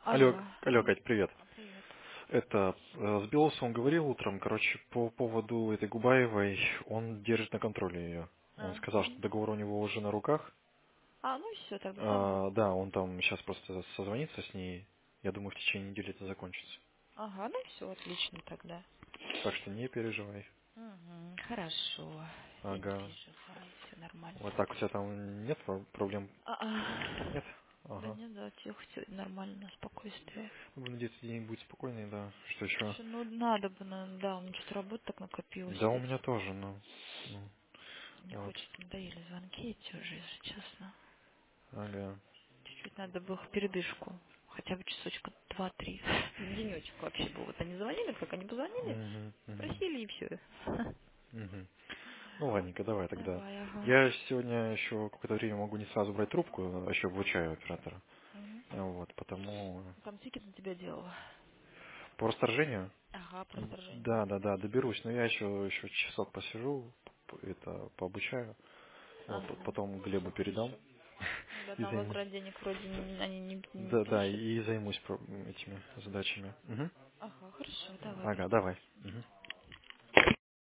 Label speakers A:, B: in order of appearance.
A: Алло,
B: Алло.
A: алло, Кать, привет.
B: Привет.
A: С Белоусом говорил утром, короче, по поводу этой Губаевой, он держит на контроле ее. Он сказал, что
B: Мгм.
A: договор у него уже на руках.
B: Ну и все, тогда слава богу.
A: Да, он там сейчас просто созвонится с ней. Я думаю, в течение недели это закончится.
B: Ага, ну все, отлично тогда.
A: Так что не переживай.
B: Хорошо. Я не
A: Ага.
B: переживаю, все нормально.
A: Вот так у тебя там нет проблем?
B: А-а.
A: Нет?
B: Да
A: Ага.
B: нет, да, тихо, все нормально, спокойствие.
A: Будем надеяться, день будет спокойный, да. Что еще?
B: Слушай, ну надо бы, да, у меня что-то работа так накопилась.
A: Да, у
B: Вот
A: меня тоже, ну,
B: мне
A: вот.
B: хочется, надоели звонки эти уже, если честно.
A: Ага.
B: Чуть-чуть надо было в передышку. Хотя бы часочка два-три. Денечек вообще был. Вот они звонили, как они позвонили,
A: Угу, угу,
B: спросили и все.
A: угу. Ну, ладненько, давай тогда.
B: Давай, ага.
A: Я сегодня еще какое-то время могу не сразу брать трубку, а еще обучаю оператора.
B: Мгм.
A: Вот, потому
B: Там тикет на тебя делала.
A: по расторжению,
B: Ага, про сторожение.
A: да, да, да, доберусь, но я еще часок посижу, это пообучаю, вот,
B: Ага.
A: потом
B: Ну, все
A: Глебу передам
B: хорошо. Да,
A: и
B: там
A: займусь.
B: возврат денег вроде они не
A: Да, да,
B: пишут.
A: и займусь этими задачами. Мгм.
B: Ага, хорошо, давай,
A: Ага,
B: приходи.
A: давай. Мгм.